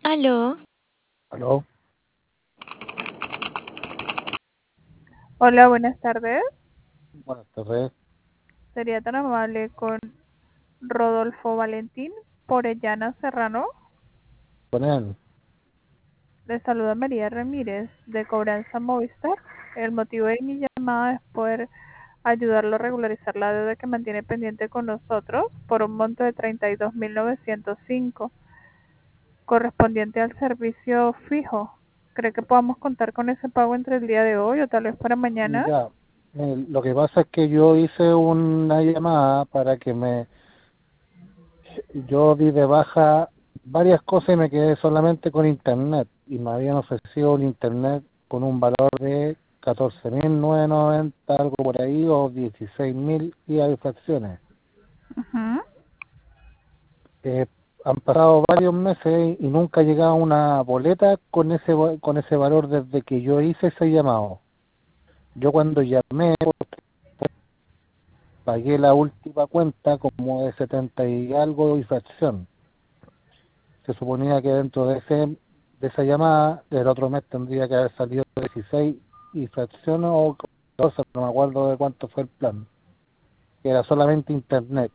Aló, Aló, Hola, buenas tardes. buenas tardes. Sería tan amable con Rodolfo Valentín Porellana Serrano. Con él. Le saluda María Ramírez de Cobranza Movistar. El motivo de mi llamada es poder ayudarlo a regularizar la deuda que mantiene pendiente con nosotros por un monto de 32.905, correspondiente al servicio fijo. ¿Cree que podamos contar con ese pago entre el día de hoy o tal vez para mañana? Ya, lo que pasa es que yo hice una llamada para yo di de baja varias cosas y me quedé solamente con internet. Y me habían ofrecido un internet con un valor de 14.990, algo por ahí, o 16.000 y hay fracciones. Ujú. Eh, Han pasado varios meses y nunca ha llegado una boleta con ese valor desde que yo hice ese llamado. Yo cuando llamé pagué la última cuenta como de 70 y algo y fracción. Se suponía que dentro de esa llamada del otro mes tendría que haber salido 16 y fracción o 14, no me acuerdo de cuánto fue el plan, que era solamente internet.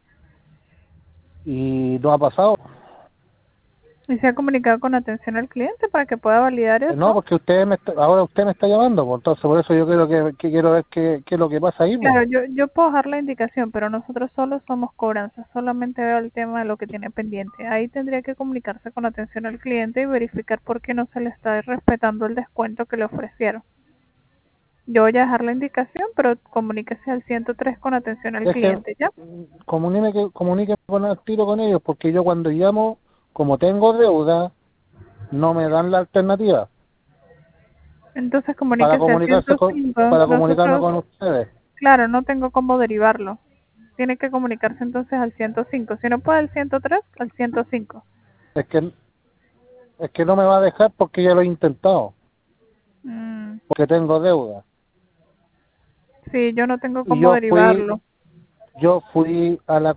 Y no ha pasado. ¿Y se ha comunicado con atención al cliente para que pueda validar No, eso? porque ahora usted me está llamando, pues, entonces por eso yo quiero que quiero ver qué es lo que pasa ahí, pues. Claro, yo puedo dejar la indicación, pero nosotros solo somos cobranza, solamente veo el tema de lo que tiene pendiente. Ahí tendría que comunicarse con atención al cliente y verificar por qué no se le está respetando el descuento que le ofrecieron. Yo voy a dejar la indicación, pero comuníquese al 103 con atención al Deje, cliente, ¿ya? comuníqueme con el tiro con ellos, porque yo cuando llamo, como tengo deuda, no me dan la alternativa Entonces para comuníquese al 105. para comunicarme Nosotros, con ustedes. claro, no tengo cómo derivarlo. Tiene que comunicarse entonces al 105. Si no puede al 103, al 105. Es que es que no me va a dejar porque ya lo he intentado, Mm, porque tengo deuda. sí, yo no tengo Y cómo derivarlo. yo fui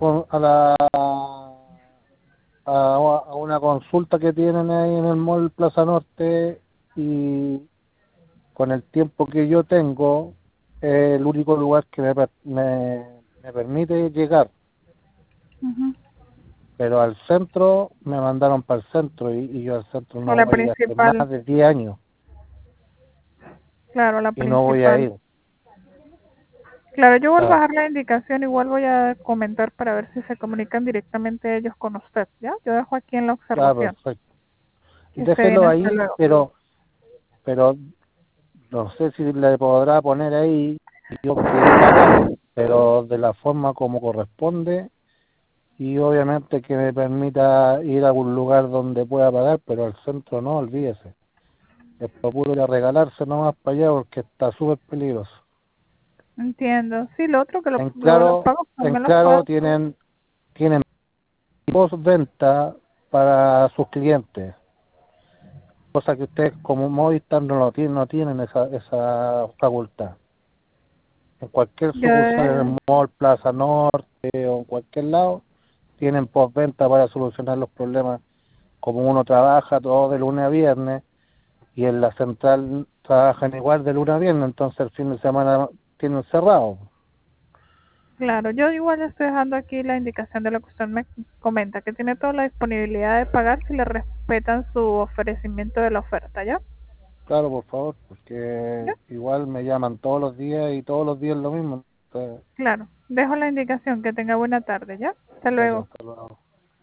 a una consulta que tienen ahí en el Mall Plaza Norte y con el tiempo que yo tengo, es el único lugar que me permite llegar. Ujú. Pero al centro me mandaron para el centro y yo al centro A no la voy hace más principal, de 10 años claro, la y no voy a principal. ir. Claro, yo vuelvo a Ah, dejar la indicación, igual voy a comentar para ver si se comunican directamente ellos con usted, ¿ya? Yo dejo aquí en la observación. perfecto. Que esté bien, Déjelo hasta ahí, luego. pero no sé si le podrá poner ahí, yo quiero pagar, pero de la forma como corresponde y obviamente que me permita ir a algún lugar donde pueda pagar, pero al centro no, olvídese. Es por puro ir a regalarse nomás para allá porque está súper peligroso. Entiendo. Sí, lo otro que En los claro, pagos en también los claro puedo. tienen postventa para sus clientes, cosa que ustedes como Movistar no tienen esa facultad. En cualquier Yo, sucursal, en el mall, Plaza Norte o en cualquier lado, tienen postventa para solucionar los problemas. Como uno trabaja todo de lunes a viernes y en la central trabajan igual de lunes a viernes, entonces el fin de semana tienen cerrado. claro, yo igual estoy dejando aquí la indicación de lo que usted me comenta, que tiene toda la disponibilidad de pagar si le respetan su ofrecimiento de la oferta, ¿ya? Claro, por favor, ¿Ya? porque igual me llaman todos los días y todos los días lo mismo. Entonces, Claro. Dejo la indicación, que tenga buena tarde, ¿ya? Hasta gracias, luego. hasta luego.